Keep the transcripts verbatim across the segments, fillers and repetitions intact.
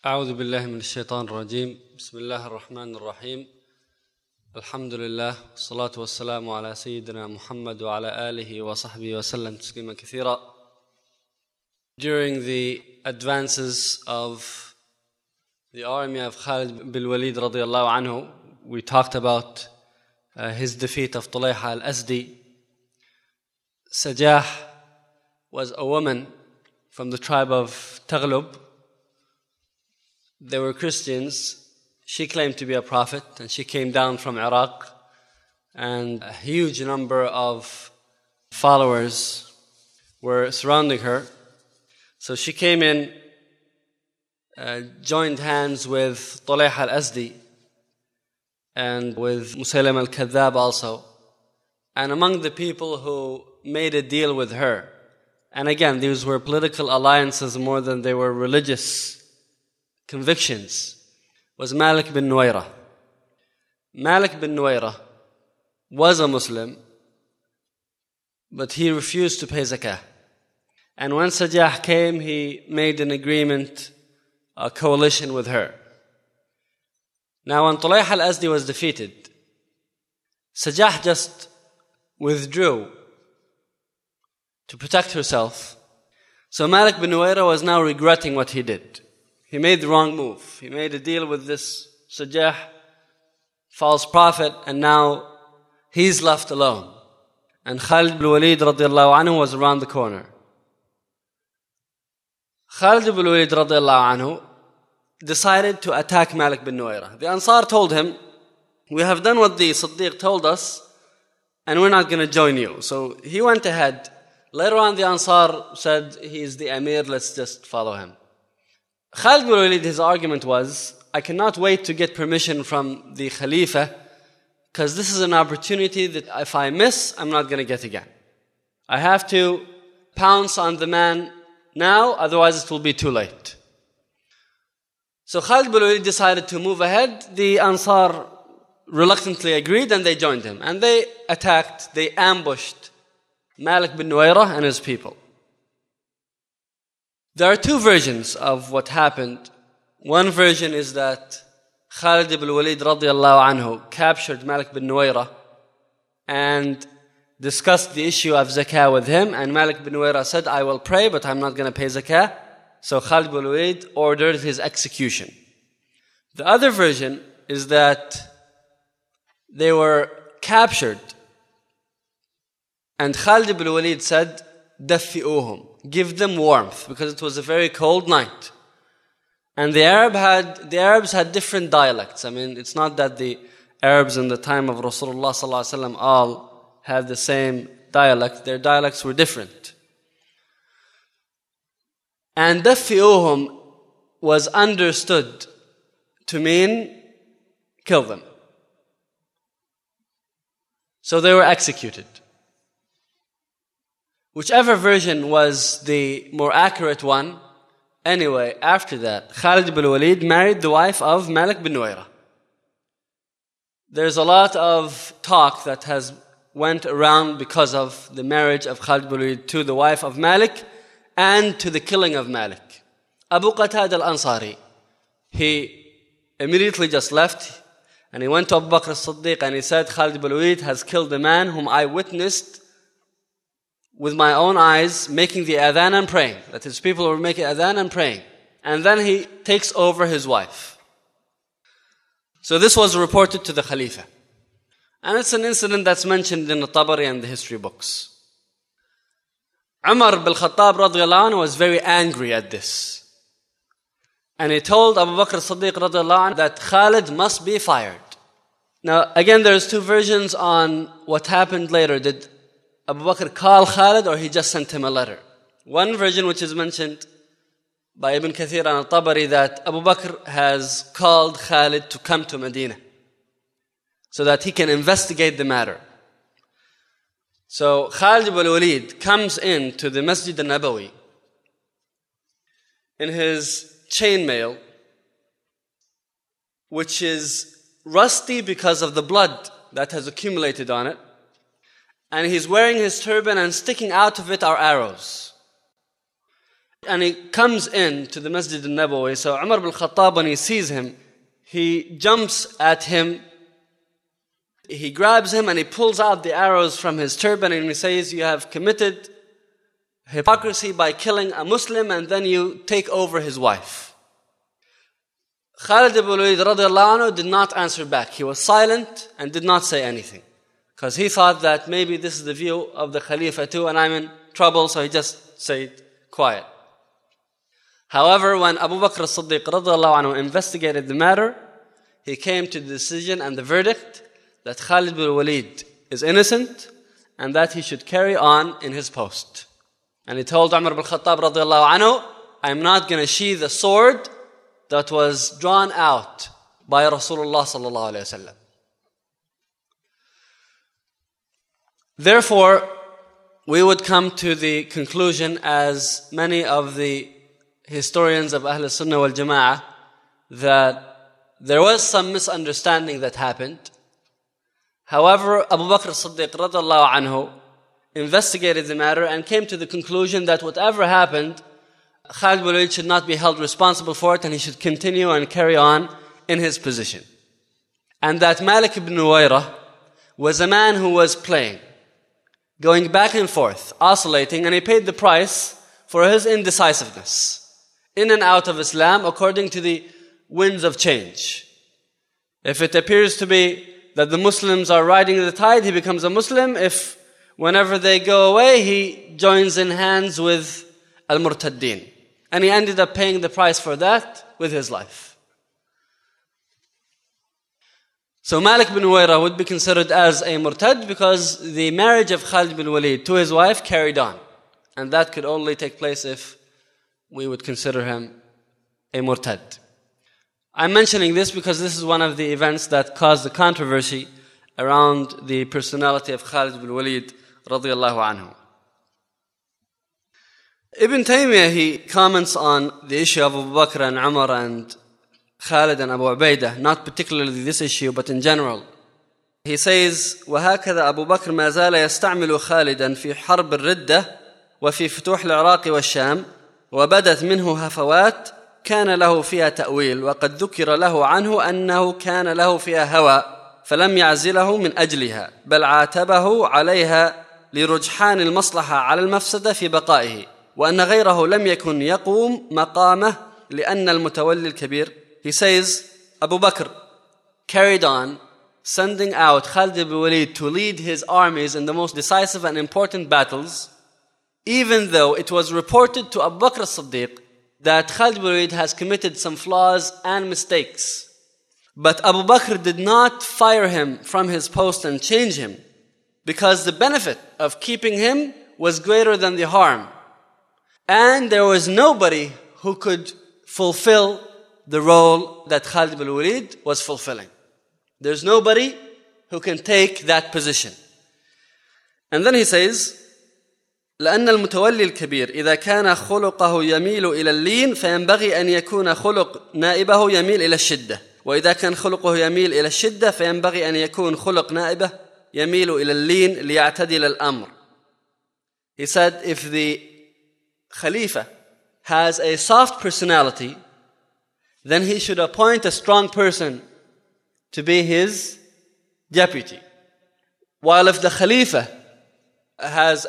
أعوذ بالله من الشيطان الرجيم. بسم الله الرحمن الرحيم. الحمد لله والصلاة والسلام على سيدنا محمد وعلى آله وصحبه وسلم تسليما كثيرا. During the advances of the army of Khalid bin Walid radiallahu anhu, we talked about uh, his defeat of Tulayha al-Asdi. Sajah was a woman from the tribe of Taghlub. They were Christians. She claimed to be a prophet, and she came down from Iraq, and a huge number of followers were surrounding her. So she came in, uh, joined hands with Tulayha al-Asdi and with Musaylim al-Kadhab also. And among the people who made a deal with her, and again, these were political alliances more than they were religious convictions, was Malik bin Nuwaira. Malik bin Nuwaira was a Muslim, but he refused to pay zakah. And when Sajah came, he made an agreement, a coalition with her. Now when Tulayha al-Asdi was defeated, Sajah just withdrew to protect herself. So Malik bin Nuwaira was now regretting what he did. He made the wrong move. He made a deal with this Sajah, false prophet, and now he's left alone. And Khalid bin Walid radiallahu anhu was around the corner. Khalid bin Walid radiallahu anhu decided to attack Malik bin Nuwaira. The Ansar told him, "We have done what the Siddiq told us, and we're not going to join you." So he went ahead. Later on, the Ansar said, "He's the Amir, let's just follow him." Khalid bin Walid, his argument was, "I cannot wait to get permission from the Khalifa, because this is an opportunity that if I miss, I'm not going to get again. I have to pounce on the man now, otherwise it will be too late." So Khalid bin Walid decided to move ahead. The Ansar reluctantly agreed, and they joined him. And they attacked, they ambushed Malik bin Nuwaira and his people. There are two versions of what happened. One version is that Khalid bin Walid radiallahu anhu captured Malik bin Nuwaira and discussed the issue of zakah with him, and Malik bin Nuwaira said, "I will pray, but I'm not going to pay zakah." So Khalid bin Walid ordered his execution. The other version is that they were captured, and Khalid bin Walid said, "Daffi'uhum," give them warmth, because it was a very cold night. And the Arab had the Arabs had different dialects. I mean, it's not that the Arabs in the time of Rasulullah sallallahu alaihi wasallam all had the same dialect. Their dialects were different. And daffi'uhum was understood to mean kill them. So they were executed. Whichever version was the more accurate one, anyway, after that, Khalid bin Walid married the wife of Malik bin Nuwaira. There's a lot of talk that has went around because of the marriage of Khalid bin Walid to the wife of Malik and to the killing of Malik. Abu Qatada al-Ansari, he immediately just left, and he went to Abu Bakr as-Siddiq and he said, "Khalid bin Walid has killed a man whom I witnessed with my own eyes making the adhan and praying." That his people were making adhan and praying. And then he takes over his wife. So this was reported to the Khalifa. And it's an incident that's mentioned in the Tabari and the history books. Umar bin Khattab radiallahu anhu was very angry at this. And he told Abu Bakr as-Siddiq radiallahu anhu that Khalid must be fired. Now again, there's two versions on what happened later. Did Abu Bakr call Khalid, or he just sent him a letter? One version, which is mentioned by Ibn Kathir and Al-Tabari, that Abu Bakr has called Khalid to come to Medina so that he can investigate the matter. So Khalid bin Walid comes into the Masjid al-Nabawi in his chainmail, which is rusty because of the blood that has accumulated on it. And he's wearing his turban, and sticking out of it are arrows. And he comes in to the Masjid al-Nabawi. So Umar ibn Khattab, when he sees him, he jumps at him. He grabs him and he pulls out the arrows from his turban and he says, you have committed hypocrisy by killing a Muslim and then you take over his wife. Khalid ibn Walid radiallahu anhu did not answer back. He was silent and did not say anything. Because he thought that maybe this is the view of the Khalifa too and I'm in trouble, so he just stayed quiet. However, when Abu Bakr as-Siddiq radiallahu anhu investigated the matter, he came to the decision and the verdict that Khalid ibn Walid is innocent and that he should carry on in his post. And he told Umar ibn Khattab radiallahu anhu, I'm not going to sheathe the sword that was drawn out by Rasulullah sallallahu alayhi wa sallam. Therefore, we would come to the conclusion, as many of the historians of Ahl Sunnah wal Jama'ah, that there was some misunderstanding that happened. However, Abu Bakr as-Siddiq radiallahu anhu investigated the matter and came to the conclusion that whatever happened, Khalid ibn Walid should not be held responsible for it and he should continue and carry on in his position. And that Malik ibn Nuwayrah was a man who was playing, going back and forth, oscillating, and he paid the price for his indecisiveness, in and out of Islam according to the winds of change. If it appears to be that the Muslims are riding the tide, he becomes a Muslim. If whenever they go away, he joins in hands with al-Murtaddin. And he ended up paying the price for that with his life. So Malik bin Nuwayrah would be considered as a murtad because the marriage of Khalid bin Walid to his wife carried on. And that could only take place if we would consider him a murtad. I'm mentioning this because this is one of the events that caused the controversy around the personality of Khalid bin Walid radiyallahu anhu. Ibn Taymiyyah, he comments on the issue of Abu Bakr and Umar and Khalid and Abu Ubaidah, not particularly this issue, but in general. He says, وهكذا أبو بكر ما زال يستعمل خالدا في حرب الردة وفي فتوح العراق والشام وبدت منه هفوات كان له فيها تأويل وقد ذكر له عنه أنه كان له فيها هوى فلم يعزله من أجلها بل عاتبه عليها لرجحان المصلحة على المفسدة في بقائه وأن غيره لم يكن يقوم مقامه لأن المتولي الكبير. He says, Abu Bakr carried on sending out Khalid ibn Walid to lead his armies in the most decisive and important battles, even though it was reported to Abu Bakr as-Siddiq that Khalid ibn Walid has committed some flaws and mistakes. But Abu Bakr did not fire him from his post and change him, because the benefit of keeping him was greater than the harm. And there was nobody who could fulfill the role that Khalid ibn Walid was fulfilling. There's nobody who can take that position. And then he says, لأن المتولي الكبير إذا كان خلقه يميل إلى اللين فينبغي أن يكون خلق نائبه يميل إلى الشدة وإذا كان خلقه يميل إلى الشدة فينبغي أن يكون خلق نائبه يميل إلى اللين ليعتدل الأمر. He said, if the Khalifa has a soft personality, then he should appoint a strong person to be his deputy. While if the Khalifa has,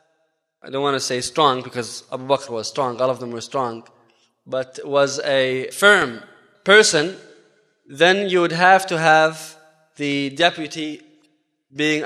I don't want to say strong because Abu Bakr was strong, all of them were strong, but was a firm person, then you would have to have the deputy being a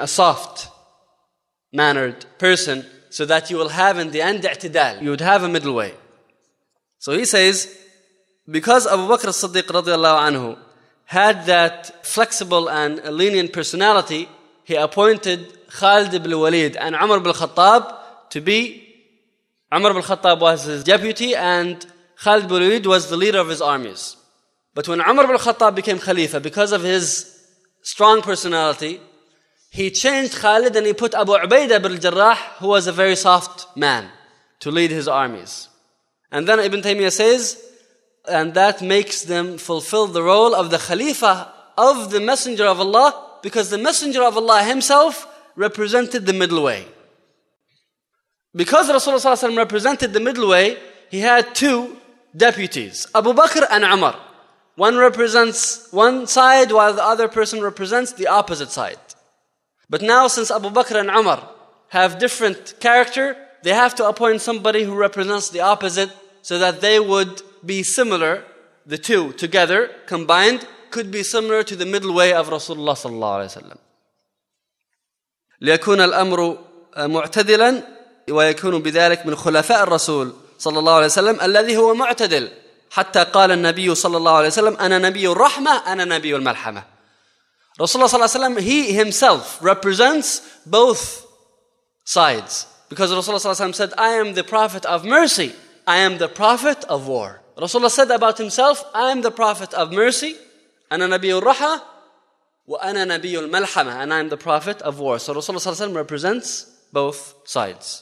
soft-mannered person so that you will have in the end i'tidal. You would have a middle way. So he says, because Abu Bakr as-Siddiq radiallahu anhu had that flexible and lenient personality, he appointed Khalid ibn Walid and Umar ibn Khattab to be, Umar ibn Khattab was his deputy and Khalid ibn Walid was the leader of his armies. But when Umar ibn Khattab became Khalifa, because of his strong personality, he changed Khalid and he put Abu Ubaidah ibn al-Jarrah, who was a very soft man, to lead his armies. And then Ibn Taymiyyah says, and that makes them fulfill the role of the Khalifa of the Messenger of Allah, because the Messenger of Allah himself represented the middle way. Because Rasulullah ﷺ represented the middle way, he had two deputies, Abu Bakr and Umar. One represents one side while the other person represents the opposite side. But now since Abu Bakr and Umar have different character, they have to appoint somebody who represents the opposite so that they would be similar. The two together, combined, could be similar to the middle way of Rasulullah sallallahu alaihi wasallam. ليكون الأمر معتدلا ويكون بذلك من خلفاء الرسول صلى الله عليه وسلم الذي هو معتدل حتى قال النبي صلى الله عليه وسلم أنا نبي الرحمة أنا نبي الملحمة. Rasulullah sallallahu alaihi wasallam, he himself represents both sides, because Rasulullah sallallahu alaihi wasallam said, I am the prophet of mercy, I am the prophet of war. Rasulullah said about himself, I am the prophet of mercy, أنا نبي الرحمة وأنا نبي الملحمة, and I am the prophet of war. So Rasulullah sallallahu alaihi wasallam represents both sides.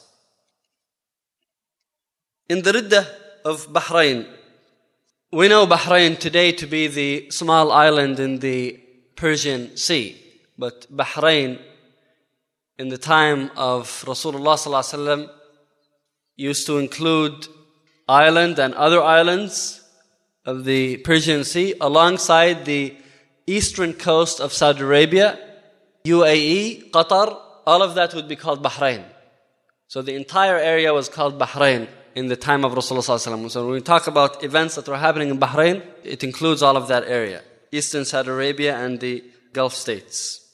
In the Riddah of Bahrain, we know Bahrain today to be the small island in the Persian Sea. But Bahrain, in the time of Rasulullah sallallahu alaihi wasallam, used to include island and other islands of the Persian Sea alongside the eastern coast of Saudi Arabia, U A E, Qatar. All of that would be called Bahrain. So the entire area was called Bahrain in the time of Rasulullah sallallahu alaihi wasallam. So when we talk about events that were happening in Bahrain, it includes all of that area, eastern Saudi Arabia and the Gulf states.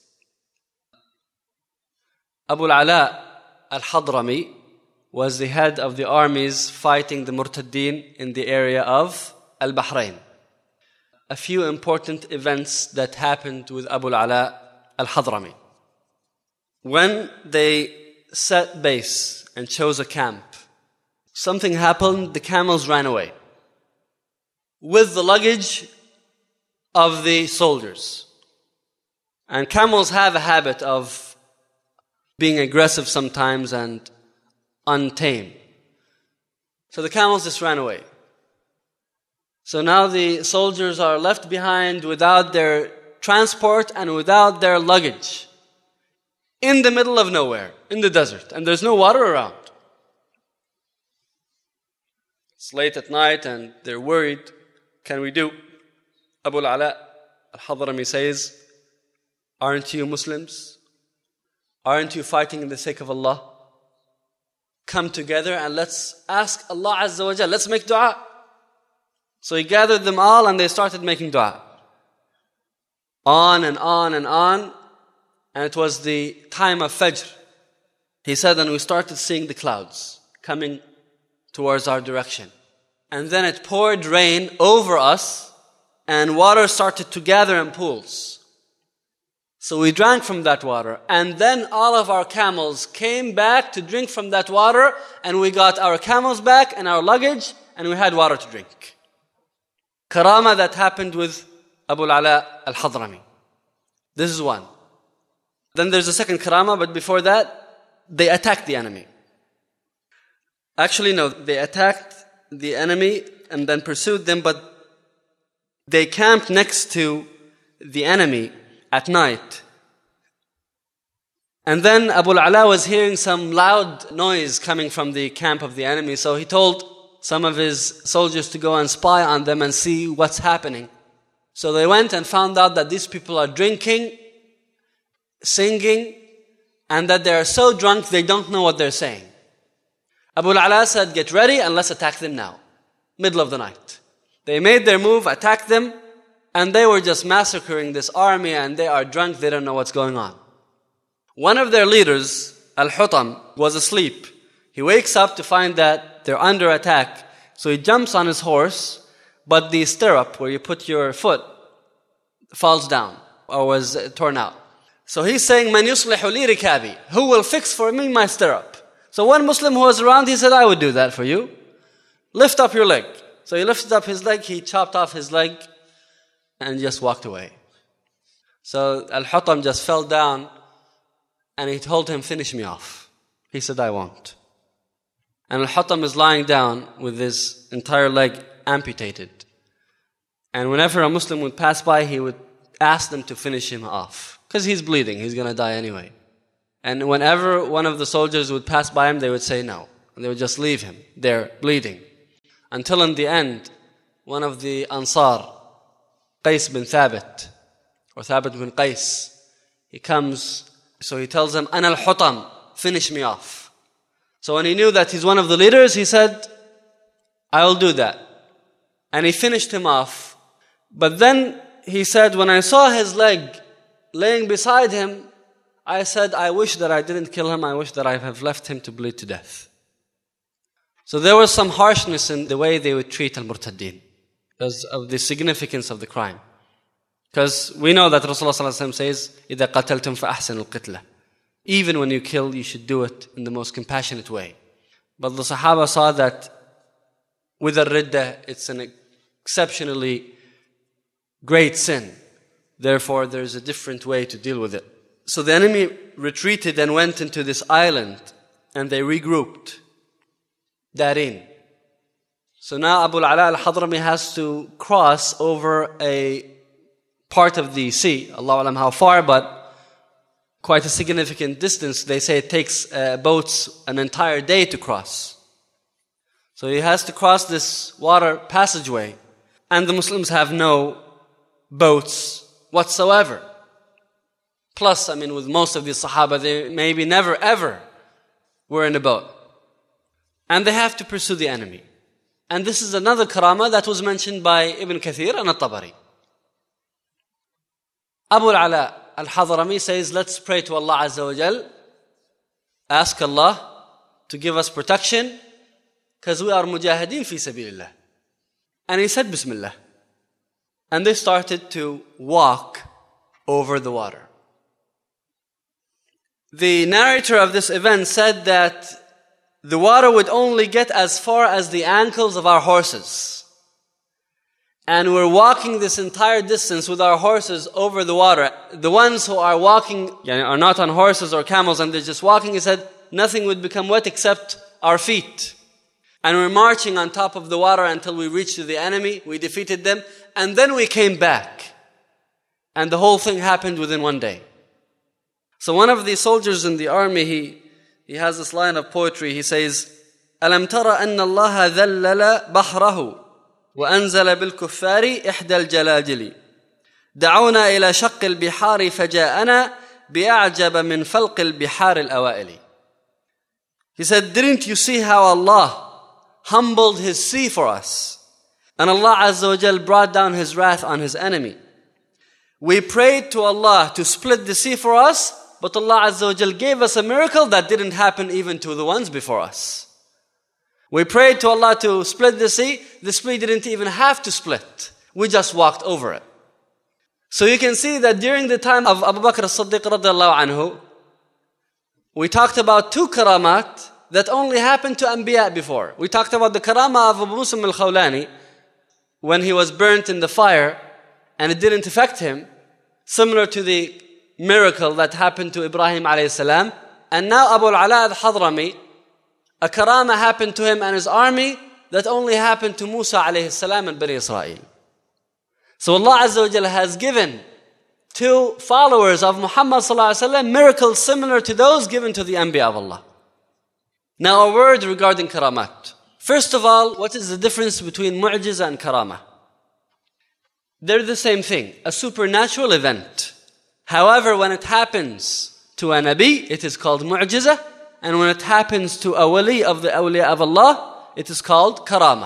Abu al-Ala al-Hadrami was the head of the armies fighting the Murtaddin in the area of Al-Bahrain. A few important events that happened with Abu al-Ala al-Hadrami. When they set base and chose a camp, something happened, the camels ran away with the luggage of the soldiers. And camels have a habit of being aggressive sometimes and untamed. So the camels just ran away. So now the soldiers are left behind without their transport and without their luggage, in the middle of nowhere, in the desert, and there's no water around. It's late at night and they're worried. Can we do? Abu al-Ala al-Hadrami says, aren't you Muslims? Aren't you fighting in the sake of Allah? Come together and let's ask Allah Azza wa Jal. Let's make dua. So he gathered them all and they started making dua. On and on and on. And it was the time of Fajr. He said, and we started seeing the clouds coming towards our direction. And then it poured rain over us and water started to gather in pools. So we drank from that water. And then all of our camels came back to drink from that water, and we got our camels back and our luggage, and we had water to drink. Karama that happened with Abu al-Ala al-Hadrami. This is one. Then there's a second karama, but before that, they attacked the enemy. Actually, no, they attacked the enemy and then pursued them, but they camped next to the enemy at night. And then Abu al-Ala was hearing some loud noise coming from the camp of the enemy, so he told some of his soldiers to go and spy on them and see what's happening. So they went and found out that these people are drinking, singing, and that they are so drunk they don't know what they're saying. Abu al-Ala said, get ready and let's attack them now. Middle of the night. They made their move, attacked them, and they were just massacring this army, and they are drunk, they don't know what's going on. One of their leaders, Al-Hutam, was asleep. He wakes up to find that they're under attack, so he jumps on his horse, but the stirrup where you put your foot falls down or was torn out. So he's saying, Man yuslihu li rikabi, who will fix for me my stirrup? So one Muslim who was around, he said, I would do that for you. Lift up your leg. So he lifted up his leg, he chopped off his leg, and just walked away. So Al-Hutam just fell down, and he told him, finish me off. He said, I won't. And Al-Hutam is lying down with his entire leg amputated. And whenever a Muslim would pass by, he would ask them to finish him off. Because he's bleeding, he's going to die anyway. And whenever one of the soldiers would pass by him, they would say no. And they would just leave him there, bleeding. Until in the end, one of the Ansar, Qais bin Thabit, or Thabit bin Qais, he comes, so he tells him, Ana al-Hutam, finish me off. So when he knew that he's one of the leaders, he said, I will do that. And he finished him off. But then he said, when I saw his leg laying beside him, I said, I wish that I didn't kill him. I wish that I have left him to bleed to death. So there was some harshness in the way they would treat al-Murtaddin because of the significance of the crime. Because we know that Rasulullah ﷺ says, إِذَا قَتَلْتُمْ فَأَحْسِنُوا الْقِتْلَةِ. Even when you kill, you should do it in the most compassionate way. But the Sahaba saw that with al-Riddah, it's an exceptionally great sin. Therefore, there's a different way to deal with it. So the enemy retreated and went into this island, and they regrouped. Darin. So now Abu al-Ala al-Hadrami has to cross over a part of the sea. Allahu alam how far, but quite a significant distance. They say it takes uh, boats an entire day to cross. So he has to cross this water passageway. And the Muslims have no boats whatsoever. Plus, I mean, with most of the Sahaba, they maybe never ever were in a boat. And they have to pursue the enemy. And this is another karama that was mentioned by Ibn Kathir and At-Tabari. Abu al-Ala al-Hadrami says, let's pray to Allah Azza wa Jal, ask Allah to give us protection, because we are mujahideen fi sabilillah. And he said, Bismillah. And they started to walk over the water. The narrator of this event said that the water would only get as far as the ankles of our horses. And we're walking this entire distance with our horses over the water. The ones who are walking are not on horses or camels and they're just walking, he said, nothing would become wet except our feet. And we're marching on top of the water until we reached to the enemy. We defeated them. And then we came back. And the whole thing happened within one day. So one of the soldiers in the army, he He has this line of poetry. He says, أَلَمْ تَرَ أَنَّ اللَّهَ ذَلَّلَ بَحْرَهُ وَأَنزَلَ بِالْكُفَّارِ إِحْدَى الْجَلَاجِلِ دعونا إلى شق البحار فجاءنا بأعجب من فلق البحار الأوائل. He said, didn't you see how Allah humbled His sea for us? And Allah Azza wa Jal brought down His wrath on His enemy. We prayed to Allah to split the sea for us, but Allah Azza wa Jal gave us a miracle that didn't happen even to the ones before us. We prayed to Allah to split the sea. The sea didn't even have to split. We just walked over it. So you can see that during the time of Abu Bakr as-Siddiq radiallahu anhu, we talked about two karamat that only happened to Anbiya before. We talked about the karama of Abu Muslim al-Khawlani when he was burnt in the fire and it didn't affect him, similar to the miracle that happened to Ibrahim alayhi salam. And now Abu al-Ala al-Hadrami, a karama happened to him and his army that only happened to Musa alayhi salam and Bani Israel. So Allah Azza wa Jalla has given to followers of Muhammad sallallahu alaihi wasallam miracles similar to those given to the Anbiya of Allah. Now a word regarding karamat. First of all, what is the difference between mu'jiza and karama? They're the same thing, a supernatural event. However, when it happens to a Nabi, it is called mu'jiza. And when it happens to a wali of the awliya of Allah, it is called karama.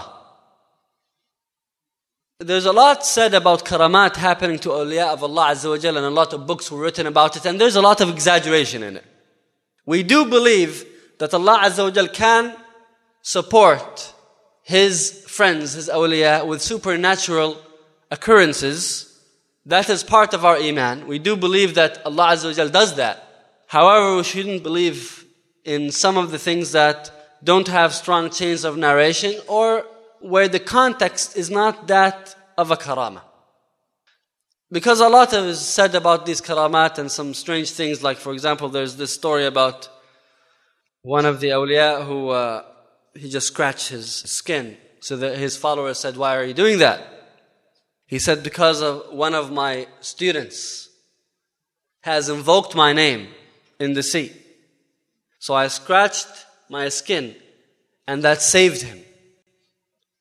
There's a lot said about karamat happening to awliya of Allah Azza wa Jalla, and a lot of books were written about it, and there's a lot of exaggeration in it. We do believe that Allah Azza wa Jalla can support His friends, His awliya, with supernatural occurrences. That is part of our iman. We do believe that Allah Azza wa Jalla does that. However, we shouldn't believe in some of the things that don't have strong chains of narration or where the context is not that of a karama. Because a lot is said about these karamat and some strange things, like for example, there's this story about one of the awliya who uh, he just scratched his skin. So that his followers said, why are you doing that? He said, because of one of my students has invoked my name in the sea. So I scratched my skin and that saved him.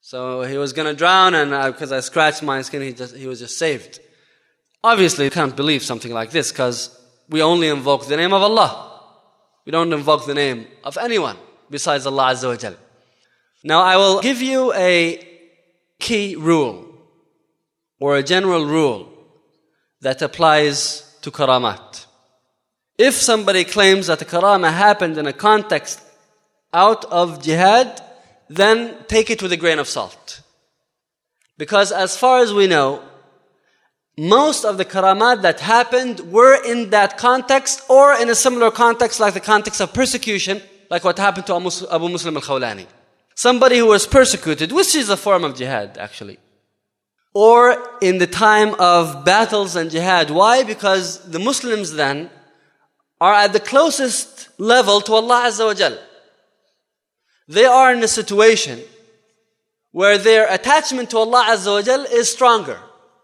So he was going to drown, and because I, I scratched my skin, he, just, he was just saved. Obviously, you can't believe something like this because we only invoke the name of Allah. We don't invoke the name of anyone besides Allah Azza wa Jal. Now, I will give you a key rule or a general rule that applies to karamat. If somebody claims that a karama happened in a context out of jihad, then take it with a grain of salt. Because as far as we know, most of the karamat that happened were in that context or in a similar context like the context of persecution, like what happened to Abu Muslim al-Khawlani. Somebody who was persecuted, which is a form of jihad actually. Or in the time of battles and jihad. Why? Because the Muslims then are at the closest level to Allah Azza wa Jal. They are in a situation where their attachment to Allah Azza wa Jal is stronger.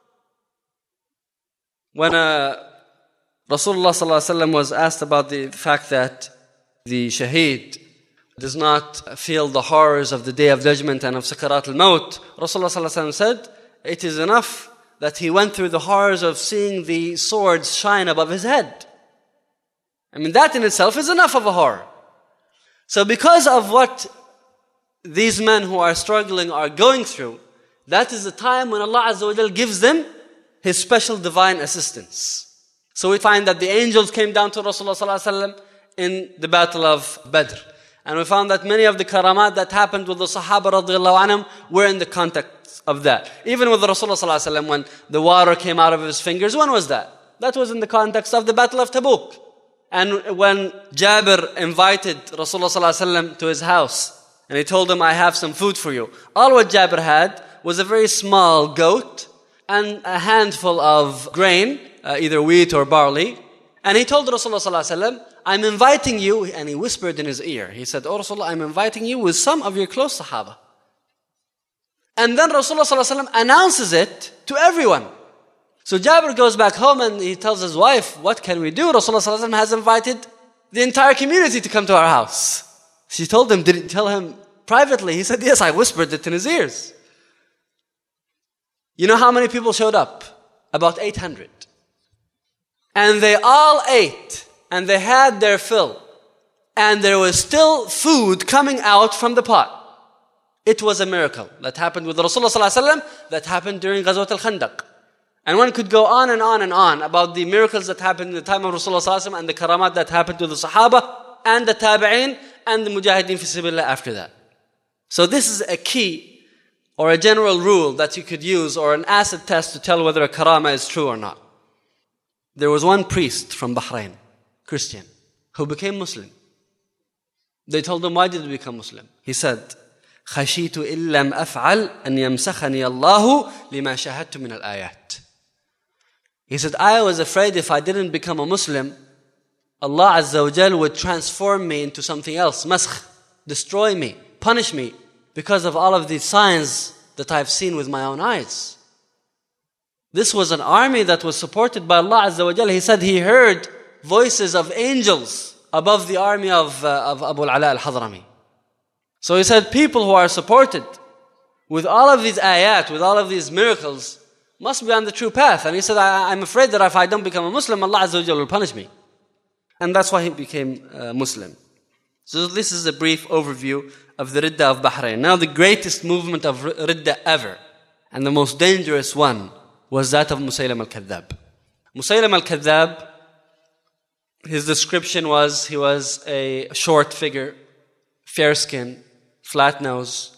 When uh, Rasulullah Sallallahu Alaihi Wasallam was asked about the fact that the shaheed does not feel the horrors of the day of judgment and of sakarat al-maut, Rasulullah Sallallahu Alaihi Wasallam said, it is enough that he went through the horrors of seeing the swords shine above his head. I mean, that in itself is enough of a horror. So because of what these men who are struggling are going through, that is the time when Allah Azza wa Jal gives them His special divine assistance. So we find that the angels came down to Rasulullah Sallallahu Alaihi Wasallam in the battle of Badr. And we found that many of the karamat that happened with the Sahaba radiallahu anhum were in the context of that. Even with Rasulullah Sallallahu Alaihi Wasallam, when the water came out of his fingers, when was that? That was in the context of the battle of Tabuk. And when Jabir invited Rasulullah Sallallahu Alaihi Wasallam to his house, and he told him, I have some food for you. All what Jabir had was a very small goat and a handful of grain, uh, either wheat or barley. And he told Rasulullah Sallallahu Alaihi Wasallam, I'm inviting you, and he whispered in his ear. He said, Oh Rasulullah, I'm inviting you with some of your close Sahaba. And then Rasulullah Sallallahu Alaihi Wasallam announces it to everyone. So Jabir goes back home and he tells his wife, what can we do? Rasulullah Sallallahu Alaihi Wasallam has invited the entire community to come to our house. She told him, did he tell him privately? He said, yes, I whispered it in his ears. You know how many people showed up? About eight hundred. And they all ate, and they had their fill. And there was still food coming out from the pot. It was a miracle that happened with Rasulullah Sallallahu Alaihi Wasallam, that happened during Ghazwat al-Khandaq. And one could go on and on and on about the miracles that happened in the time of Rasulullah Sallallahu Alaihi Wasallam and the karamat that happened to the Sahaba and the Tabi'een and the Mujahideen fi sabilillah after that. So this is a key or a general rule that you could use, or an acid test to tell whether a karama is true or not. There was one priest from Bahrain, Christian, who became Muslim. They told him, why did you become Muslim? He said, خَشِيتُ إِن لَمْ أَفْعَلْ أَنْ يَمْسَخَنِيَ اللَّهُ لِمَا شَاهَدْتُ مِنَ الْآيَاتِ. He said, I was afraid if I didn't become a Muslim, Allah Azza wa Jal would transform me into something else, maskh, destroy me, punish me, because of all of these signs that I've seen with my own eyes. This was an army that was supported by Allah Azza wa Jal. He said he heard voices of angels above the army of, uh, of Abu al-Ala al-Hadrami. So he said people who are supported with all of these ayat, with all of these miracles, must be on the true path. And he said, I, I'm afraid that if I don't become a Muslim, Allah Azza wa Jal will punish me. And that's why he became a Muslim. So this is a brief overview of the Ridda of Bahrain. Now the greatest movement of Ridda ever, and the most dangerous one, was that of Musaylim al-Kadhab. Musaylim al-Kadhab, his description was, he was a short figure, fair skin, flat nose.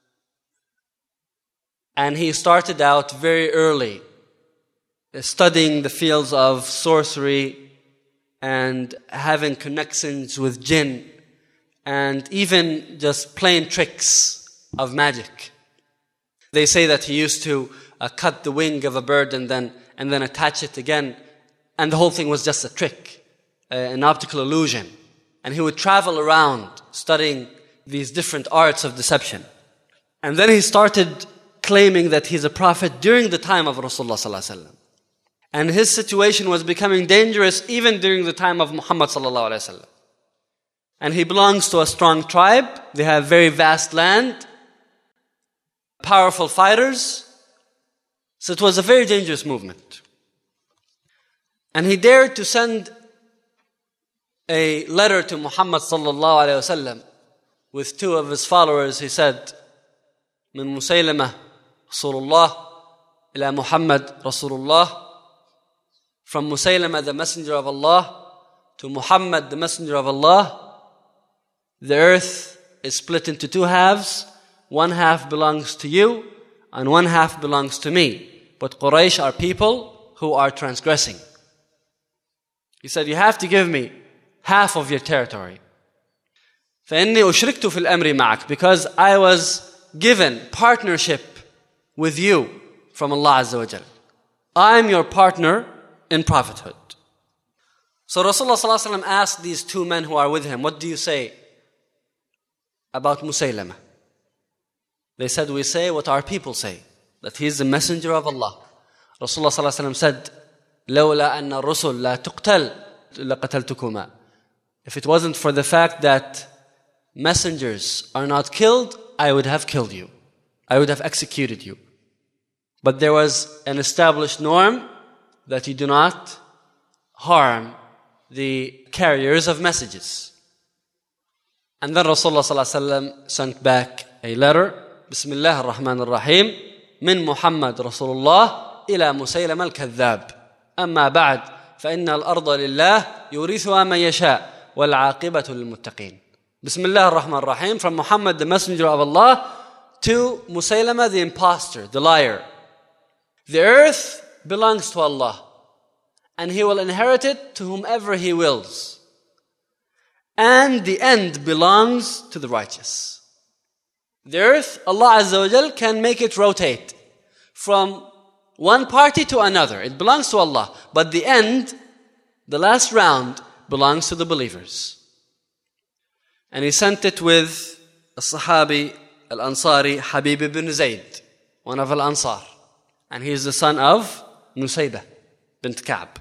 And he started out very early, studying the fields of sorcery and having connections with jinn, and even just plain tricks of magic. They say that he used to uh, cut the wing of a bird and then and then attach it again, and the whole thing was just a trick, uh, an optical illusion. And he would travel around studying these different arts of deception. And then he started claiming that he's a prophet during the time of Rasulullah Sallallahu Alaihi Wasallam. And his situation was becoming dangerous even during the time of Muhammad Sallallahu Alaihi Wasallam. And he belongs to a strong tribe. They have very vast land. powerful fighters. So it was a very dangerous movement. And he dared to send a letter to Muhammad sallallahu alayhi wasallam with two of his followers. He said, "Min Musaylama Rasulullah ila Muhammad Rasulullah." From Musaylama, the messenger of Allah, to Muhammad, the messenger of Allah. The earth is split into two halves. One half belongs to you, and one half belongs to me. But Quraysh are people who are transgressing. He said, you have to give me half of your territory. فَإِنِّي أُشْرِكْتُ فِي الْأَمْرِ مَعَكَ, because I was given partnership with you from Allah Azza wa Jal. I'm your partner in prophethood. So Rasulullah sallallahu alaihi wasallam asked these two men who are with him, what do you say about Musaylama? They said, we say what our people say, that he is the messenger of Allah. Rasulullah sallallahu alaihi wasallam said, لولا أن الرسل لا تقتل لقتلتكما. If it wasn't for the fact that messengers are not killed, I would have killed you. I would have executed you. But there was an established norm that you do not harm the carriers of messages. And then Rasulullah sallallahu alaihi wasallam sent back a letter. Bismillah ar-Rahman ar-Rahim. Min Muhammad Rasulullah ila Musaylam al-Kadhab. Amma ba'd, فإن الأرض لله يورثها من يشاء والعاقبة للمتقين. Bismillah ar-Rahman ar-Rahim. From Muhammad, the messenger of Allah, to Musaylama, the impostor, the liar. The earth belongs to Allah, and He will inherit it to whomever He wills. And the end belongs to the righteous. The earth, Allah Azza wa Jal can make it rotate from one party to another. It belongs to Allah. But the end, the last round, belongs to the believers. And He sent it with a Sahabi, Al-Ansari, Habib ibn Zayd, one of Al-Ansar. And he is the son of Nusaybah bint Ka'b.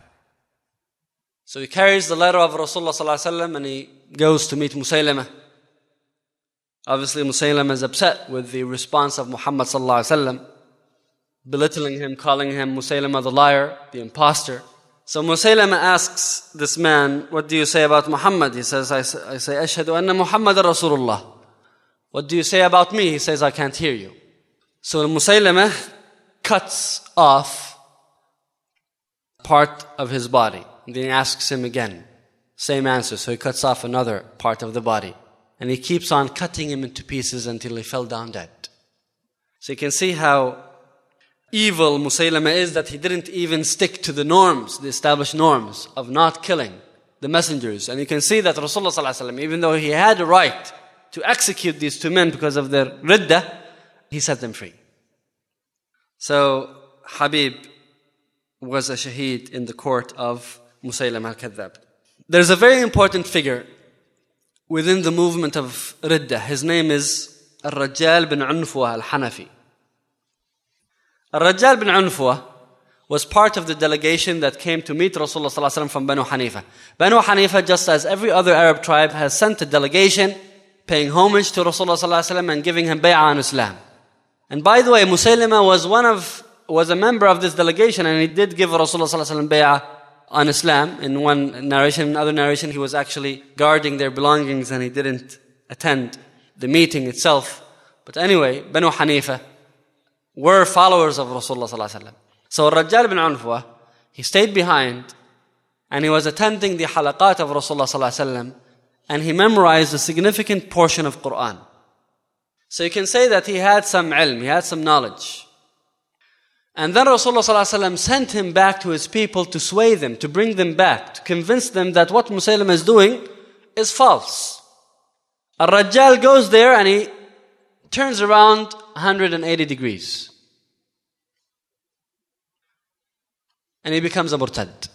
So he carries the letter of Rasulullah sallallahu alaihi wasallam and he goes to meet Musaylama. Obviously Musaylama is upset with the response of Muhammad sallallahu alaihi wasallam, belittling him, calling him Musaylama the liar, the impostor. So Musaylama asks this man, what do you say about Muhammad? He says, I say, I say Ashhadu anna Muhammadan Rasulullah. What do you say about me? He says, I can't hear you. So Musaylama cuts off part of his body. And then he asks him again. Same answer. So he cuts off another part of the body. And he keeps on cutting him into pieces until he fell down dead. So you can see how evil Musaylama is, that he didn't even stick to the norms, the established norms of not killing the messengers. And you can see that Rasulullah sallallahu alaihi wasallam, even though he had a right to execute these two men because of their riddah, he set them free. So Habib was a shaheed in the court of Musaylam al-Kadhab. There's a very important figure within the movement of Riddah. His name is Ar-Rajjal bin Unfuwa al-Hanafi. Ar-Rajjal bin Unfuwa was part of the delegation that came to meet Rasulullah sallallahu alaihi wasallam from Banu Hanifa. Banu Hanifa, just as every other Arab tribe, has sent a delegation paying homage to Rasulullah sallallahu alaihi wasallam and giving him bay'ah on Islam. And by the way, Musaylama was one of was a member of this delegation, and he did give Rasulullah sallallahu alaihi wasallam bay'ah on Islam. In one narration, in another narration, he was actually guarding their belongings and he didn't attend the meeting itself. But anyway, Banu Hanifa were followers of Rasulullah sallallahu alaihi wasallam. So Rajjal bin Unfuwa, he stayed behind and he was attending the halaqat of Rasulullah sallallahu alaihi wasallam, and he memorized a significant portion of Quran. So you can say that he had some ilm, he had some knowledge. And then Rasulullah sallallahu alaihi wasallam sent him back to his people to sway them, to bring them back, to convince them that what Musaylama is doing is false. Ar-Rajjal goes there and he turns around one hundred eighty degrees. And he becomes a murtad.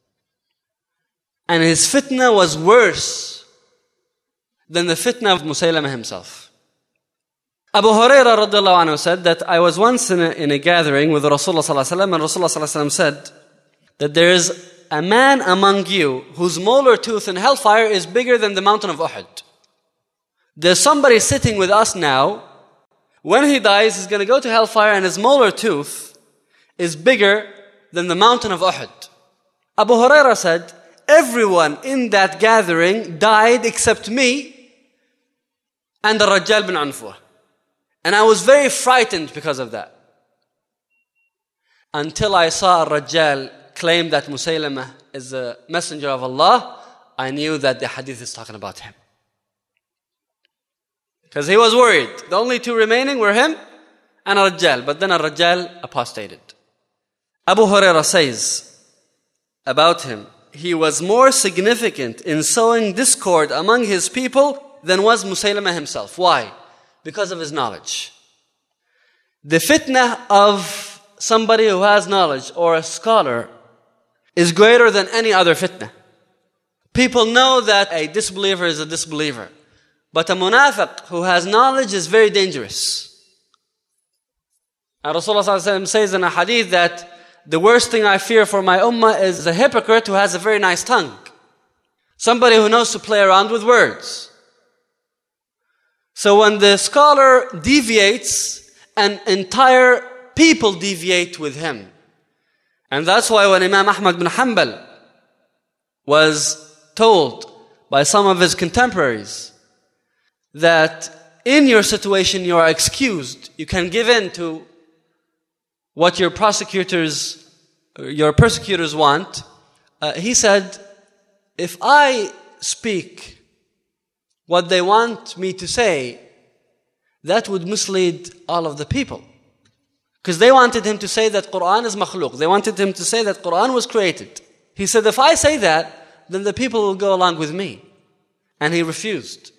And his fitna was worse than the fitna of Musaylama himself. Abu Hurairah radiallahu anhu said that I was once in a, in a gathering with Rasulullah sallallahu alaihi wasallam, and Rasulullah sallallahu alaihi wasallam said that there is a man among you whose molar tooth in hellfire is bigger than the mountain of Uhud. There's somebody sitting with us now when he dies, he's going to go to hellfire, and his molar tooth is bigger than the mountain of Uhud. Abu Huraira said, everyone in that gathering died except me and the Rajjal bin Anfuwa. And I was very frightened because of that. Until I saw Rajjal claim that Musaylama is a messenger of Allah, I knew that the hadith is talking about him. Because he was worried. The only two remaining were him and Rajjal. But then Rajjal apostated. Abu Huraira says about him, he was more significant in sowing discord among his people than was Musaylama himself. Why? Because of his knowledge. The fitna of somebody who has knowledge or a scholar is greater than any other fitna. People know that a disbeliever is a disbeliever. But a munafiq who has knowledge is very dangerous. And Rasulullah says in a hadith that the worst thing I fear for my ummah is a hypocrite who has a very nice tongue. Somebody who knows to play around with words. So when the scholar deviates, an entire people deviate with him. And that's why when Imam Ahmad bin Hanbal was told by some of his contemporaries that in your situation you are excused, you can give in to what your prosecutors, your persecutors want, uh, he said, if I speak what they want me to say, that would mislead all of the people. Because they wanted him to say that Quran is makhluk. They wanted him to say that Quran was created. He said, if I say that, then the people will go along with me. And he refused.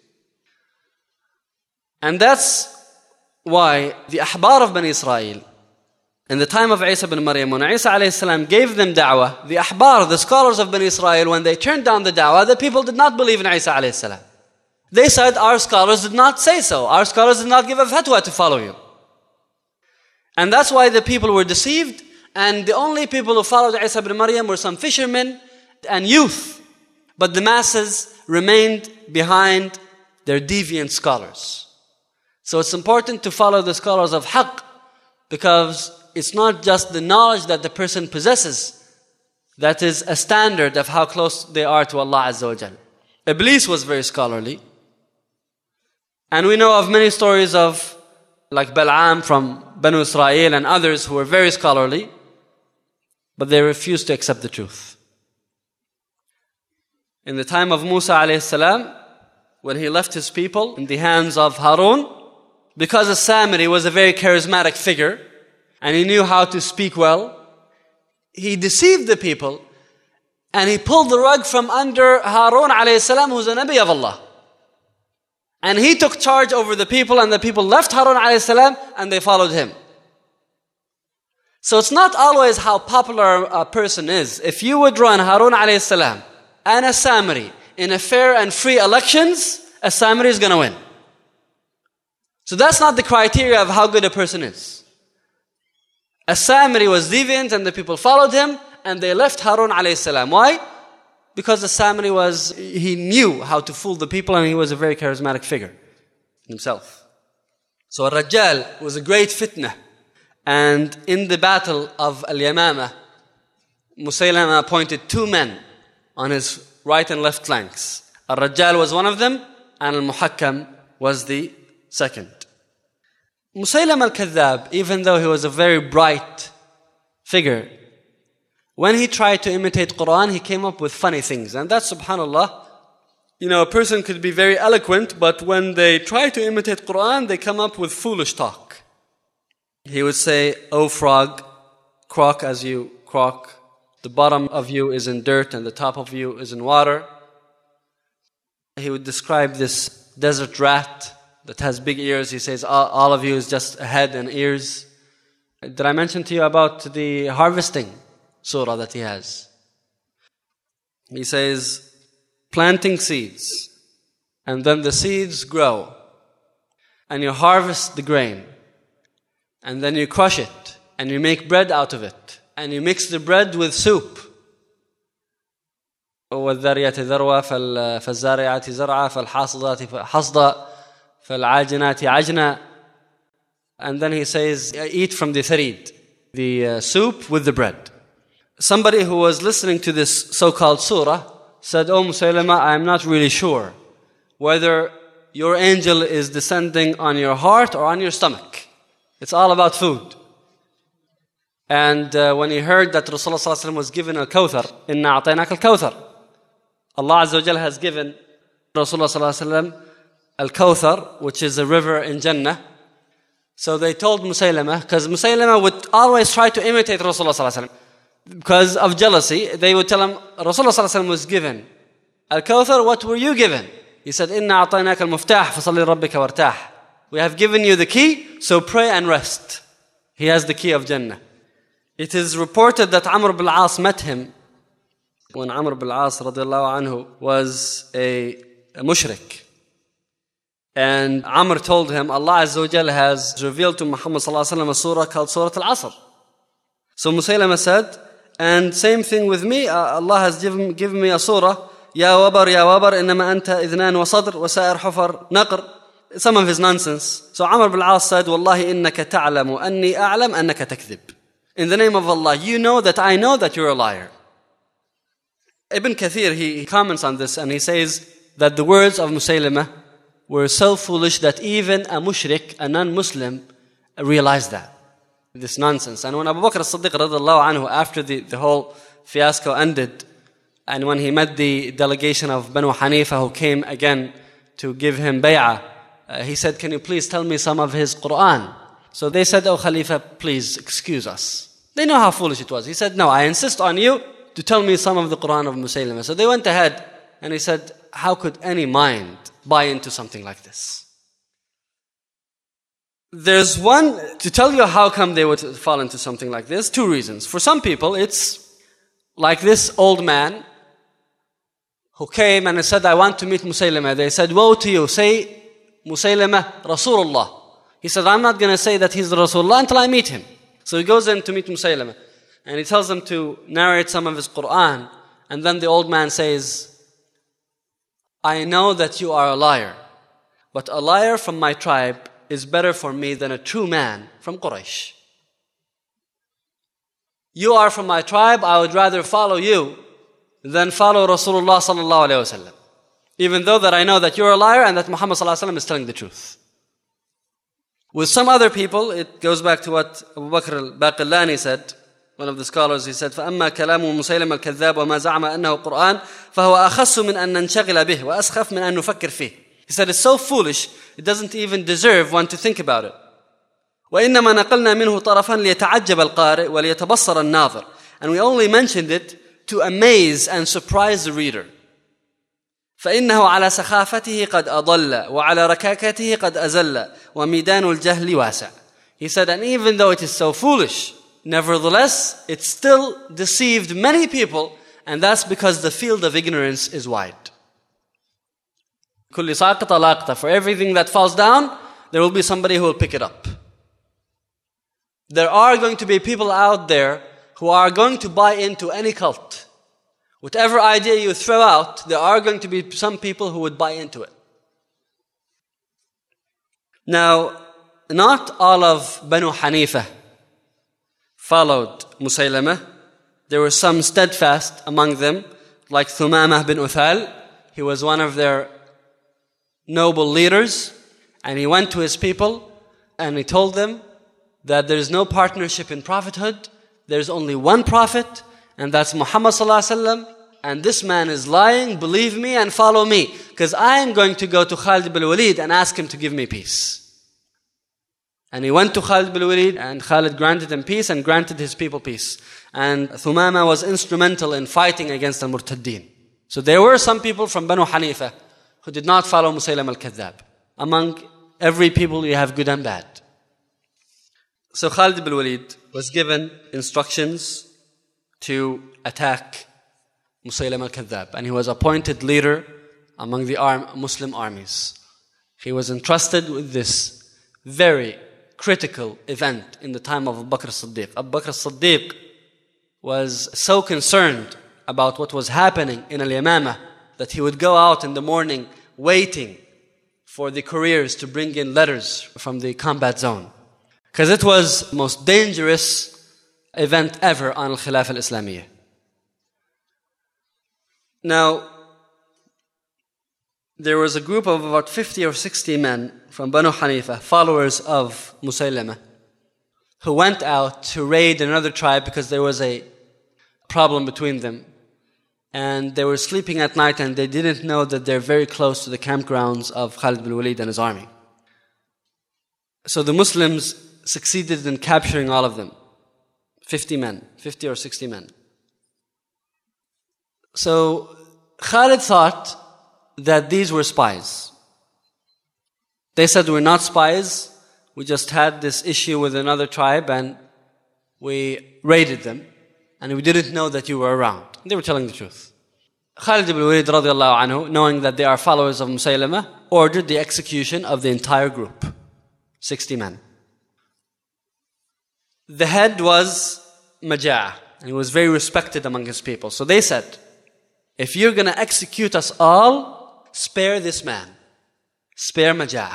And that's why the ahbar of Bani Israel, in the time of Isa bin Maryam, when Isa alayhi salam gave them da'wah, the ahbar, the scholars of Bani Israel, when they turned down the da'wah, the people did not believe in Isa alayhi salam. They said, our scholars did not say so. Our scholars did not give a fatwa to follow you. And that's why the people were deceived, and the only people who followed Isa bin Maryam were some fishermen and youth. But the masses remained behind their deviant scholars. So it's important to follow the scholars of haqq, because it's not just the knowledge that the person possesses that is a standard of how close they are to Allah Azza wa Jal. Iblis was very scholarly. And we know of many stories of like Bal'am from Banu Israel and others who were very scholarly, but they refused to accept the truth. In the time of Musa alayhi salam, when he left his people in the hands of Harun, because As-Samiri was a very charismatic figure, and he knew how to speak well, he deceived the people, and he pulled the rug from under Harun alayhi salam, who's a Nabi of Allah. And he took charge over the people, and the people left Harun alayhi salam, and they followed him. So it's not always how popular a person is. If you would run Harun alayhi salam and As-Samiri in a fair and free elections, As-Samiri is going to win. So that's not the criteria of how good a person is. As-Samiri was deviant and the people followed him, and they left Harun alayhi salam. Why? Because As-Samiri was, he knew how to fool the people, and he was a very charismatic figure himself. So Ar-Rajjal was a great fitna. And in the battle of Al-Yamama, Musaylama appointed two men on his right and left flanks. Ar-Rajjal was one of them, and Al-Muhakkam was the second. Musaylama al-Kadhdhab, even though he was a very bright figure, when he tried to imitate Quran, he came up with funny things. And that's, subhanAllah, you know, a person could be very eloquent, but when they try to imitate Quran, they come up with foolish talk. He would say, "O frog, croak as you croak. The bottom of you is in dirt and the top of you is in water." He would describe this desert rat that has big ears. He says, all, all of you is just a head and ears. Did I mention to you about the harvesting surah that he has? He says, planting seeds, and then the seeds grow, and you harvest the grain, and then you crush it, and you make bread out of it, and you mix the bread with soup. وَالذَّرِيَةِ ذَرْوَةً فَالزَّارِعَاتِ زَرْعًا فَالْحَاصِدَاتِ حَصْدًا فَالْعَاجِنَاتِ عَجْنًا. And then he says, eat from the tharid, the uh, soup with the bread. Somebody who was listening to this so-called surah said, "Oh Musaylama, I am not really sure whether your angel is descending on your heart or on your stomach. It's all about food." And uh, when he heard that Rasulullah sallallahu alaihi wasallam was given al-Kawthar, inna a'taynak al-Kawthar, Allah Azza wa Jalla has given Rasulullah sallallahu alaihi wasallam al-Kawthar, which is a river in Jannah. So they told Musaylama, because Musaylama would always try to imitate Rasulullah sallallahu alaihi wasallam. Because of jealousy, they would tell him, Rasulullah sallallahu alaihi wasallam was given al-Kawthar, what were you given? He said, inna a'taynak al-muftah, fasalli rabbika wartah. We have given you the key, so pray and rest. He has the key of Jannah. It is reported that Amr ibn al-As met him when Amr ibn al-As radiallahu anhu was a, a mushrik. And Amr told him, Allah Azza wa Jalla has revealed to Muhammad sallallahu alaihi wasallam a surah called Surah Al-Asr. So Musaylama said, and same thing with me, uh, Allah has given, given me a surah, Ya wabar, ya wabar, innama anta idnan wa sadr, wa sa'ir hufar naqr. Some of his nonsense. So Amr ibn al-As said, Wallahi innaka ta'lamu anni a'lam annaka takdhib. In the name of Allah, you know that I know that you're a liar. Ibn Kathir, he comments on this and he says that the words of Musaylama were so foolish that even a mushrik, a non-Muslim, realized that. This nonsense. And when Abu Bakr as-Siddiq radiallahu anhu, after the, the whole fiasco ended, and when he met the delegation of Banu Hanifa who came again to give him bay'ah, uh, he said, can you please tell me some of his Quran? So they said, oh Khalifa, please excuse us. They know how foolish it was. He said, no, I insist on you to tell me some of the Quran of Musaylama. So they went ahead and he said, how could any mind buy into something like this? There's one, to tell you how come they would fall into something like this, two reasons. For some people, it's like this old man who came and said, I want to meet Musaylama. They said, woe to you, say Musaylama Rasulullah. He said, I'm not going to say that he's the Rasulullah until I meet him. So he goes in to meet Musaylama and he tells him to narrate some of his Quran. And then the old man says, I know that you are a liar, but a liar from my tribe is better for me than a true man from Quraysh. You are from my tribe, I would rather follow you than follow Rasulullah sallallahu alayhi wasallam. Even though that I know that you're a liar and that Muhammad sallallahu alayhi wasallam is telling the truth. With some other people, it goes back to what Abu Bakr al-Baqillani said, one of the scholars, he said, فَأَمَّا كَلَامُ مُسَيْلَمَ الْكَذَّابُ وَمَا زَعَمَ أَنَّهُ قُرْآنِ فَهُوَ أَخَصُّ مِنْ أَن نَنْشَغِلَ بِهِ وَأَسْخَفْ مِنْ أَن نُفَكِّرْ فِيهِ. He said, it's so foolish, it doesn't even deserve one to think about it. وَإِنَّمَا نَقَلْنَا مِنْهُ طَرَفًا لِيَتَعَجَّبَ الْقَارِئ وَلِيَتَبَصَّرَ النَّاظِرِ. And we only mentioned it to amaze and surprise the reader. فإنه على سخافته قد أضل وعلى ركاكته قد أزل وميدان الجهل واسع. He said, and even though it is so foolish, nevertheless, it still deceived many people, and that's because the field of ignorance is wide. كل ساقط لاقطة. For everything that falls down, there will be somebody who will pick it up. There are going to be people out there who are going to buy into any cult. Whatever idea you throw out, there are going to be some people who would buy into it. Now, not all of Banu Hanifa followed Musaylama. There were some steadfast among them, like Thumamah bin Uthal. He was one of their noble leaders, and he went to his people and he told them that there is no partnership in prophethood. There's only one prophet, and that's Muhammad sallallahu alaihi wasallam, and this man is lying, believe me and follow me, because I am going to go to Khalid ibn Walid and ask him to give me peace. And he went to Khalid ibn Walid, and Khalid granted him peace and granted his people peace. And Thumama was instrumental in fighting against the Murtaddin. So there were some people from Banu Hanifa who did not follow Musaylam al-Kadhdhab. Among every people you have good and bad. So Khalid ibn Walid was given instructions to attack Musaylam al-Kadhdhab, and he was appointed leader among the arm, Muslim armies. He was entrusted with this very critical event in the time of Abu Bakr as-Siddiq. Abu Bakr as-Siddiq was so concerned about what was happening in Al-Yamamah that he would go out in the morning waiting for the couriers to bring in letters from the combat zone. because it was the most dangerous event ever on Al-Khilafah Al-Islamiyah. Now, there was a group of about fifty or sixty men from Banu Hanifa, followers of Musaylimah, who went out to raid another tribe because there was a problem between them. And they were sleeping at night and they didn't know that they're very close to the campgrounds of Khalid bin Walid and his army. So the Muslims succeeded in capturing all of them. fifty men, fifty or sixty men. So Khalid thought that these were spies. They said, we're not spies. We just had this issue with another tribe and we raided them. And we didn't know that you were around. They were telling the truth. Khalid ibn Walid radiallahu anhu, knowing that they are followers of Musaylimah, ordered the execution of the entire group. sixty men. The head was Majaa, and he was very respected among his people. So they said, if you're going to execute us all, spare this man. Spare Majaa.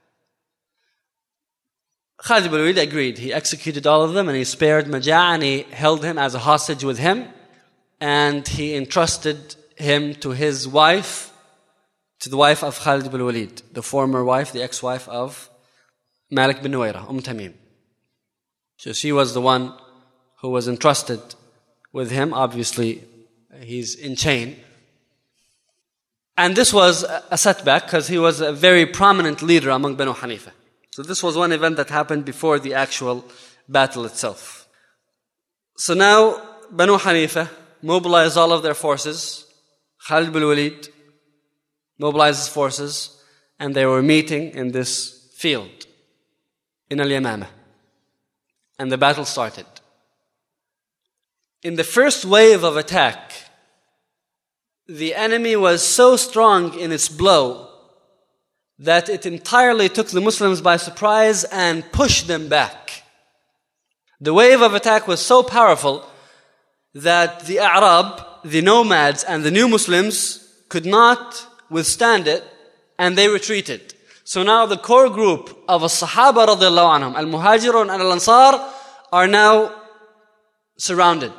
Khalid ibn Walid agreed. He executed all of them and he spared Majaa and he held him as a hostage with him. And he entrusted him to his wife, to the wife of Khalid ibn Walid, the former wife, the ex-wife of Malik bin Nuwaira, Umm Tamim. So she was the one who was entrusted with him. Obviously, he's in chain. And this was a setback because he was a very prominent leader among Banu Hanifa. So this was one event that happened before the actual battle itself. So now Banu Hanifa mobilized all of their forces. Khalid bin Walid mobilized his forces and they were meeting in this field in Al-Yamamah. And the battle started. In the first wave of attack, the enemy was so strong in its blow that it entirely took the Muslims by surprise and pushed them back. The wave of attack was so powerful that the A'rab, the nomads and the new Muslims could not withstand it and they retreated. So now the core group of As-Sahaba radiallahu anhum, Al-Muhajirun and Al-Ansar, are now surrounded.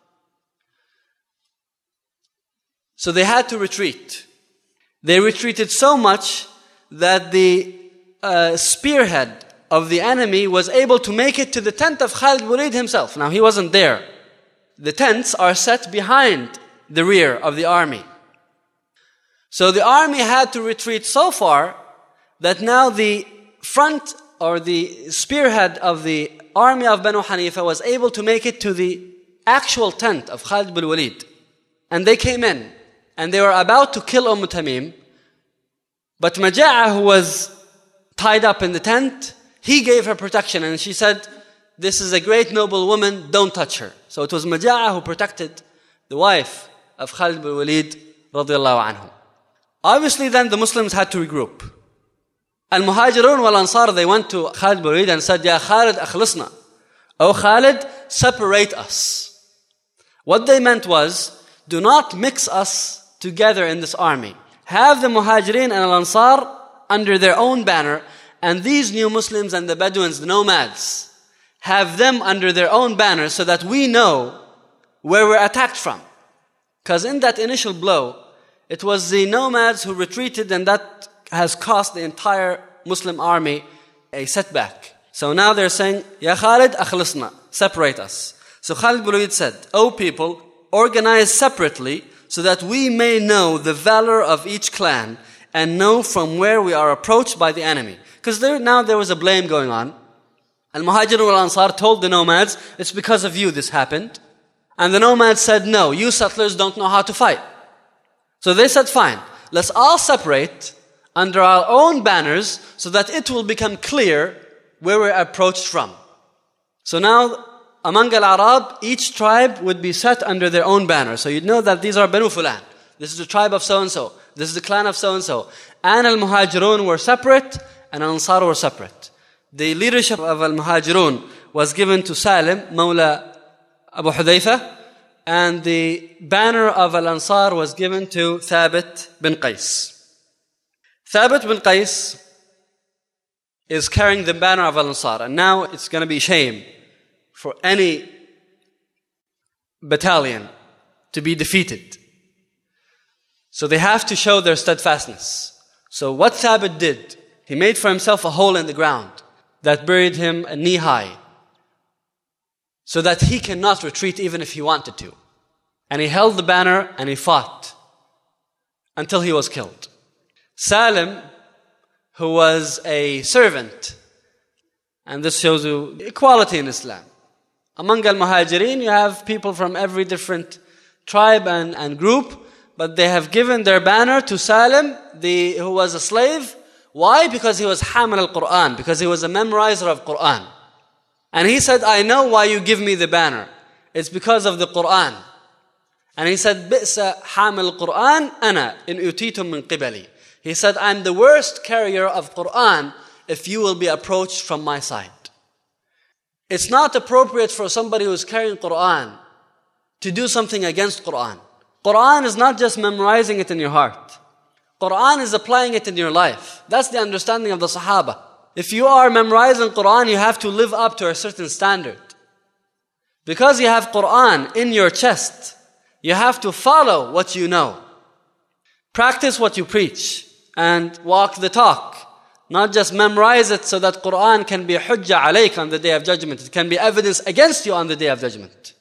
So they had to retreat. They retreated so much that the uh, spearhead of the enemy was able to make it to the tent of Khalid bin Walid himself. Now he wasn't there. The tents are set behind the rear of the army. So the army had to retreat so far that now the front or the spearhead of the army of Banu Hanifa was able to make it to the actual tent of Khalid bin Walid. And they came in and they were about to kill Umm Tamim. But Majaa, who was tied up in the tent, he gave her protection and she said, this is a great noble woman, don't touch her. So it was Majaa who protected the wife of Khalid bin Walid radiallahu anhu. Obviously then the Muslims had to regroup. Al-Muhajirun wal-Ansar, they went to Khalid bin Walid and said, Ya Khalid akhlisna. O Khalid, separate us. What they meant was, do not mix us together in this army. Have the Muhajirin and Al-Ansar under their own banner, and these new Muslims and the Bedouins, the nomads, have them under their own banner so that we know where we're attacked from. Because in that initial blow, it was the nomads who retreated and that has cost the entire Muslim army a setback. So now they're saying, Ya Khalid, akhlisna, separate us. So Khalid bin Walid said, O people, organize separately so that we may know the valor of each clan and know from where we are approached by the enemy. Because there, now there was a blame going on. Al-Muhajirun wal-Ansar told the nomads, it's because of you this happened. And the nomads said, no, you settlers don't know how to fight. So they said, fine, let's all separate under our own banners so that it will become clear where we're approached from. So now, among Al-Arab, each tribe would be set under their own banner. So you'd know that these are Banu Fulan. This is the tribe of so-and-so. This is the clan of so-and-so. And Al-Muhajirun were separate and Al-Ansar were separate. The leadership of Al-Muhajirun was given to Salim, Mawla Abu Hudayfa, and the banner of Al-Ansar was given to Thabit bin Qais. Thabit bin Qais is carrying the banner of Al-Ansar. And now it's going to be shame for any battalion to be defeated. So they have to show their steadfastness. So what Thabit did, he made for himself a hole in the ground that buried him a knee high, so that he cannot retreat even if he wanted to. And he held the banner and he fought until he was killed. Salim, who was a servant, and this shows you equality in Islam. Among al-Muhajirin, you have people from every different tribe and, and group, but they have given their banner to Salim, the, who was a slave. Why? Because he was Hamil al-Quran, because he was a memorizer of Quran. And he said, I know why you give me the banner. It's because of the Quran. And he said, بِئْسَ حَامِلُ الْقُرْآنِ أَنَا إِنْ أُتِيتُم مِّن قِبَلِي. He said, I'm the worst carrier of Quran if you will be approached from my side. It's not appropriate for somebody who is carrying Quran to do something against Quran. Quran is not just memorizing it in your heart. Quran is applying it in your life. That's the understanding of the Sahaba. If you are memorizing Quran, you have to live up to a certain standard. Because you have Quran in your chest, you have to follow what you know. Practice what you preach and walk the talk. Not just memorize it so that Quran can be hujjah alayk on the day of judgment. It can be evidence against you on the day of judgment.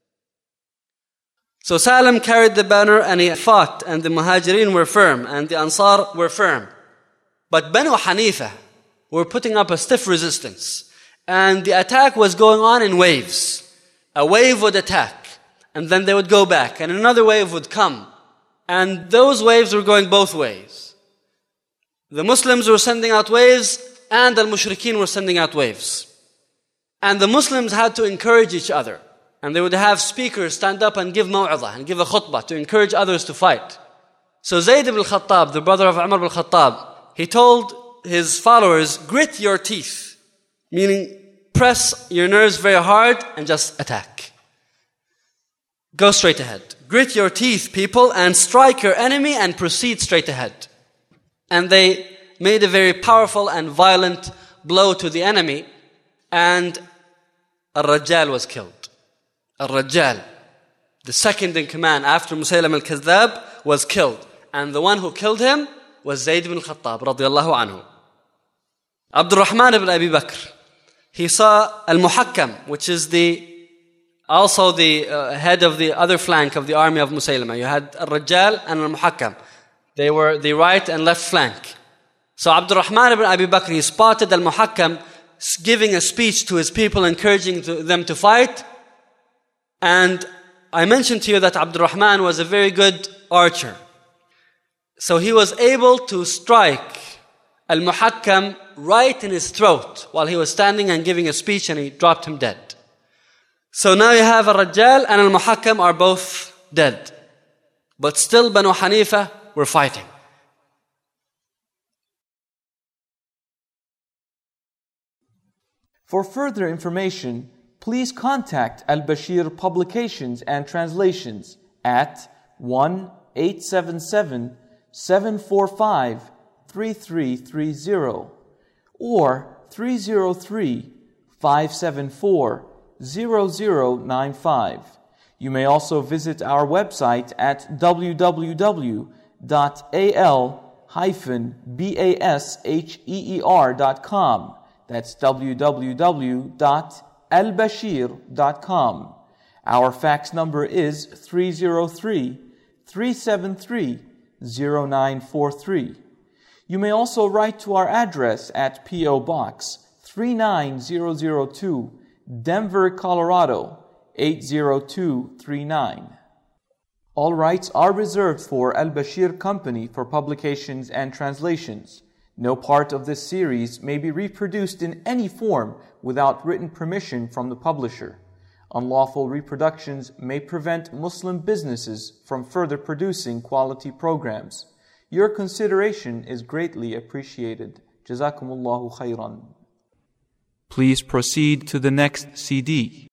So Salim carried the banner and he fought, and the Muhajirin were firm and the Ansar were firm. But Banu Hanifa were putting up a stiff resistance. And the attack was going on in waves. A wave would attack, and then they would go back, and another wave would come. And those waves were going both ways. The Muslims were sending out waves, and the Mushrikeen were sending out waves. And the Muslims had to encourage each other. And they would have speakers stand up and give maw'izah, and give a khutbah to encourage others to fight. So Zayd ibn al-Khattab, the brother of Umar ibn al-Khattab, he told his followers, grit your teeth. Meaning, press your nerves very hard and just attack. Go straight ahead. Grit your teeth, people, and strike your enemy and proceed straight ahead. And they made a very powerful and violent blow to the enemy, and Al-Rajjal was killed. Al-Rajjal, the second in command after Musaylim al-Kazzab, was killed. And the one who killed him was Zayd ibn al-Khattab radiyallahu anhu. Abdul Rahman ibn Abi Bakr, he saw Al-Muhakkam, which is the also the uh, head of the other flank of the army of Musaylimah. You had Al-Rajjal and Al-Muhakkam. They were the right and left flank. So Abdul Rahman ibn Abi Bakr, he spotted Al-Muhakkam giving a speech to his people, encouraging to them to fight. And I mentioned to you that Abdul Rahman was a very good archer. So he was able to strike Al-Muhakkam right in his throat while he was standing and giving a speech, and he dropped him dead. So now you have Al-Rajjal and Al-Muhakkam are both dead. But still Banu Hanifa were fighting. For further information, please contact Al-Bashir Publications and Translations at one eight seven seven, seven four five, three three three zero or three zero three, five seven four, zero zero nine five. You may also visit our website at w w w dot a l dash basheer dot com. That's w w w dot al bashir dot com. Our fax number is three zero three, three seven three, zero nine four three. You may also write to our address at P O Box three nine zero zero two, Denver, Colorado eight zero two three nine. All rights are reserved for Al-Bashir Company for publications and translations. No part of this series may be reproduced in any form without written permission from the publisher. Unlawful reproductions may prevent Muslim businesses from further producing quality programs. Your consideration is greatly appreciated. Jazakumullahu khairan. Please proceed to the next C D.